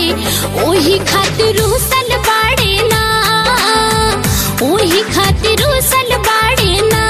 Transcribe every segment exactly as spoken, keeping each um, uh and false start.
ओही खातिर उसल बाड़े ना, ओही खातिर उसल बाड़े ना।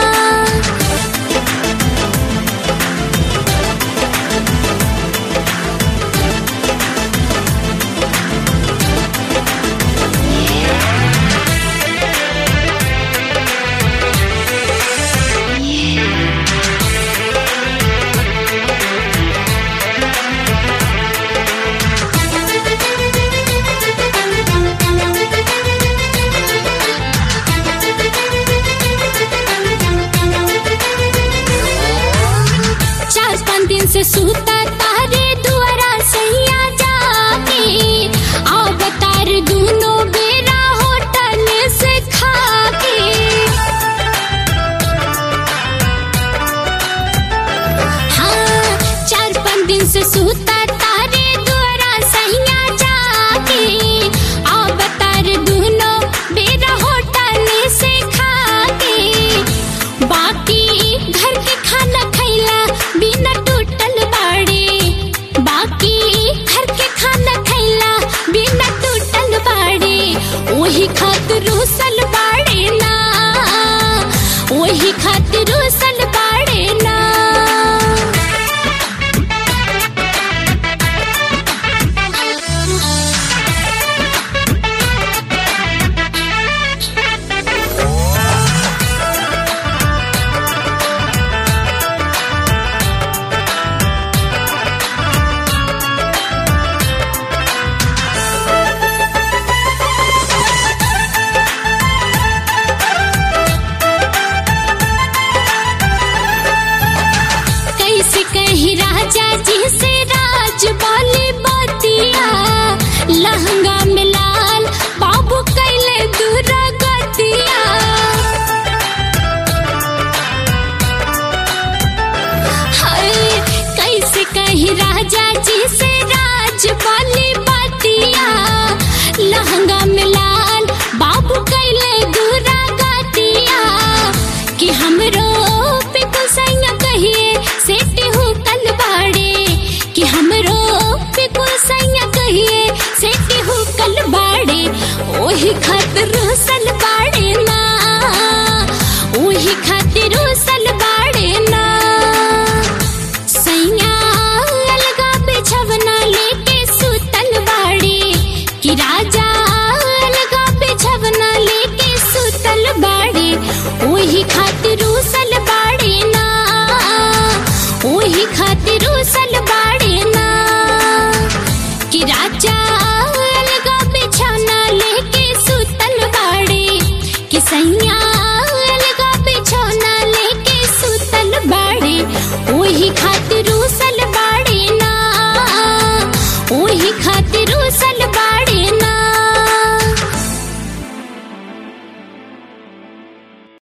दिन से सूता तारे दुआरा सैया जाके, अब तार दूनो बेरा होटल से खाके। हाँ, चार पाँच दिन से सूता तारे दुआरा सैया जाके, अब तार दूनो बेरा होटल से खाके। बाकी घर के खाना खैला बिना टूटल बाड़े, बाकी घर के खाना खैला बिना टूटल बाड़े। ओही खातिर उसल बाड़े ना, ओही खातिर उसल बाड़े ना। कहीं राजा जी से राज वाली बतिया, लहंगा में लाल बाबू कैले दूरा गतिया। हाय, कैसे कहीं राजा जी से राज वाली बतिया, लहंगा में लाल बाबू कैले दूरा गतिया। कि हमरो पे कुसैया कहिए सेटी हूँ कल बाड़े, कि हमरो पे कुसैया कहिए सेटी हूँ कल बाड़े। ओही खातिर